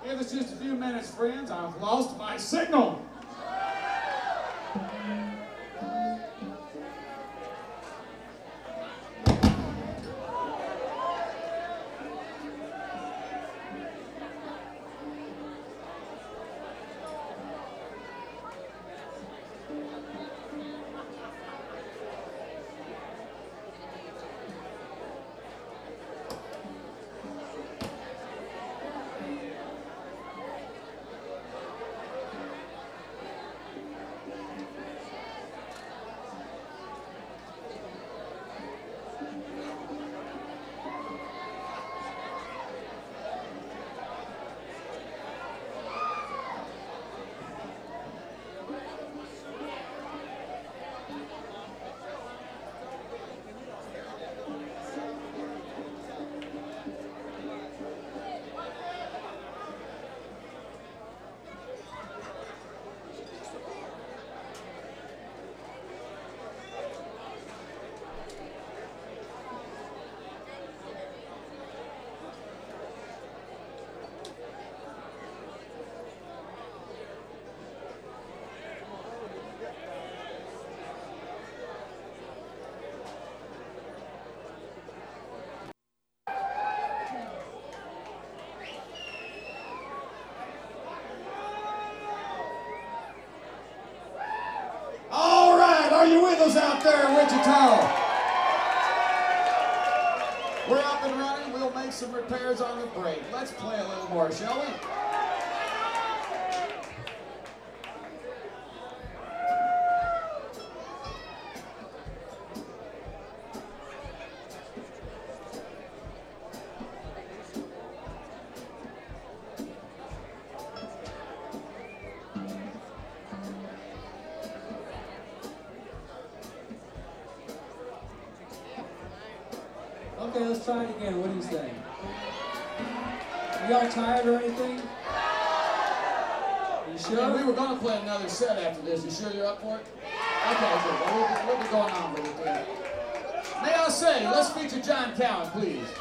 Give us just a few minutes, friends. I've lost my signal. Are you with us out there in Wichita? We're up and running. We'll make some repairs on the break. Let's play a little more, shall we? Okay, let's try it again. What do you say? Y'all tired or anything? You sure? Yeah, we were going to play another set after this. You sure you're up for it? Okay, good. Well, we'll be going on with it then. May I say, let's feature John Cowan, please.